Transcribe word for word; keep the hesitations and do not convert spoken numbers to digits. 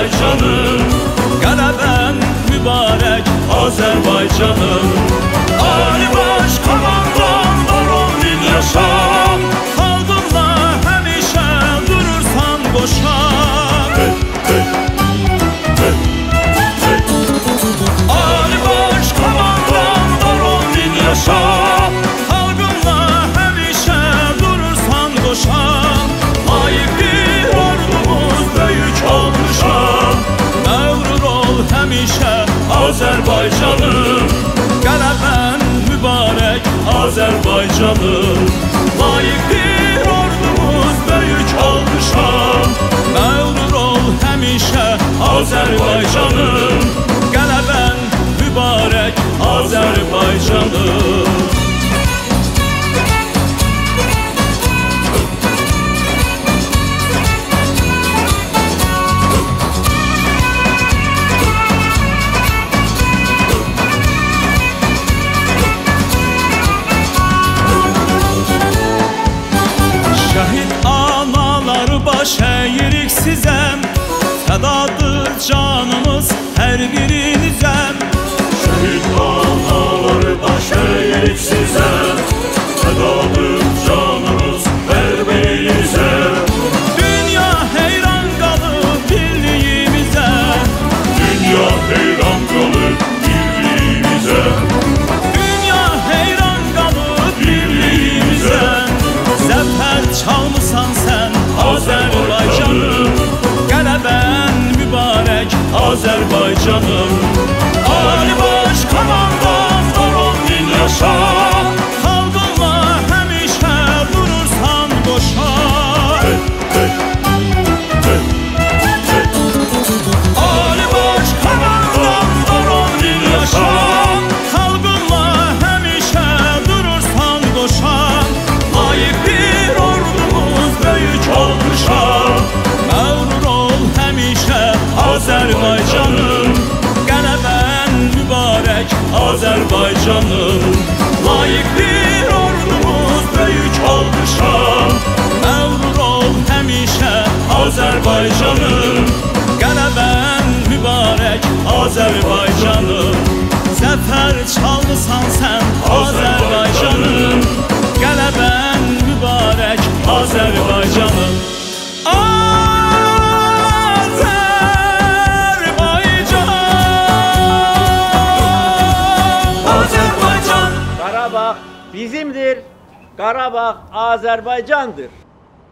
Azərbaycanım, qələbən mübarək Azərbaycanım. Ali baş komandan Baron din yaşa, xalqınla həmişə durursan qoşa. Hey, hey, hey, hey. Ali baş komandan Baron din yaşa, xalqınla həmişə durursan qoşa. Layiqdir ordumuz böyük olmuşa, məğrur ol həmişə Azərbaycanım, qələbən mübarək Azərbaycanım. Layiqdir ordumuz böyük olmuşa, məğrur ol həmişə Azərbaycanım, qələbən mübarək Azərbaycanım. Baş əyirik sizə, fədadır canımız hər birinizə. Şəhid analar baş əyirik sizə, fədadır canımız hər birinizə. Dünya heyran qalıb birliyimizə, dünya heyran qalıb birliyimizə. Dünya heyran qalıb birliyimizə. Zəfər çalmısan sən Azərbaycanım, qələbən mübarək Azərbaycanım. Ali baş komandan Baron din yaşa, xalqınla həmişə durursan qoşa. Hey, hey, hey, hey. Ali baş komandan Baron din yaşa, xalqınla həmişə durursan qoşa. Layiqdir ordumuz böyük olmuşa, məğrur ol həmişə Azərbaycanım, qələbən mübarək Azərbaycanım. Layiqdir ordumuz böyük olmuşa, məğrur ol həmişə Azərbaycanım, qələbən mübarək Azərbaycanım. Zəfər çalmısan sən Azərbaycanım, qələbən mübarək Azərbaycanım. Azərbaycan, Azərbaycan. Qarabağ bizimdir, Qarabağ Azərbaycandır.